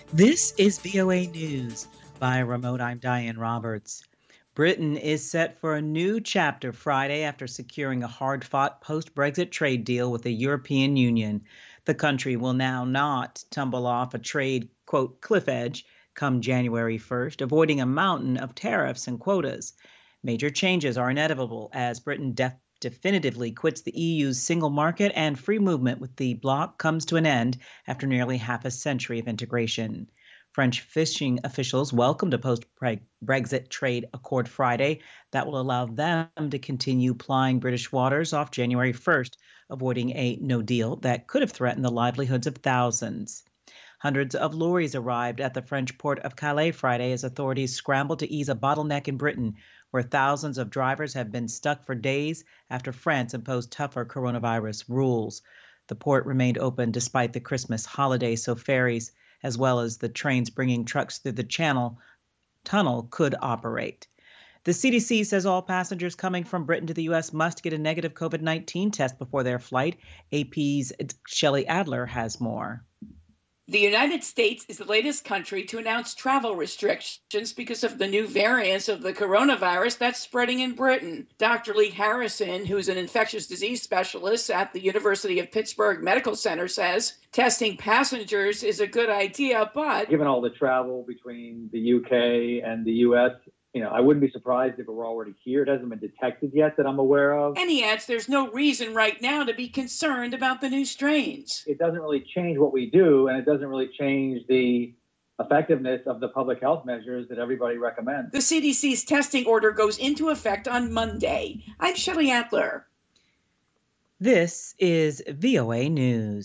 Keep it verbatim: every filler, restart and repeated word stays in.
This is V O A News. By Remote, I'm Diane Roberts. Britain is set for a new chapter Friday after securing a hard-fought post-Brexit trade deal with the European Union. The country will now not tumble off a trade, quote, cliff edge come January first, avoiding a mountain of tariffs and quotas. Major changes are inevitable as Britain def- definitively quits the E U's single market and free movement with the bloc comes to an end after nearly half a century of integration. French fishing officials welcomed a post-Brexit trade accord Friday that will allow them to continue plying British waters off January first, avoiding a no deal that could have threatened the livelihoods of thousands. Hundreds of lorries arrived at the French port of Calais Friday as authorities scrambled to ease a bottleneck in Britain, where thousands of drivers have been stuck for days after France imposed tougher coronavirus rules. The port remained open despite the Christmas holiday, so ferries, as well as the trains bringing trucks through the Channel Tunnel, could operate. The C D C says all passengers coming from Britain to the U S must get a negative COVID nineteen test before their flight. A P's Shelley Adler has more. The United States is the latest country to announce travel restrictions because of the new variants of the coronavirus that's spreading in Britain. Doctor Lee Harrison, who's an infectious disease specialist at the University of Pittsburgh Medical Center, says testing passengers is a good idea, but given all the travel between the U K and the U S, you know, I wouldn't be surprised if it were already here. It hasn't been detected yet that I'm aware of. And he adds there's no reason right now to be concerned about the new strains. It doesn't really change what we do, and it doesn't really change the effectiveness of the public health measures that everybody recommends. The C D C's testing order goes into effect on Monday. I'm Shelley Adler. This is V O A News.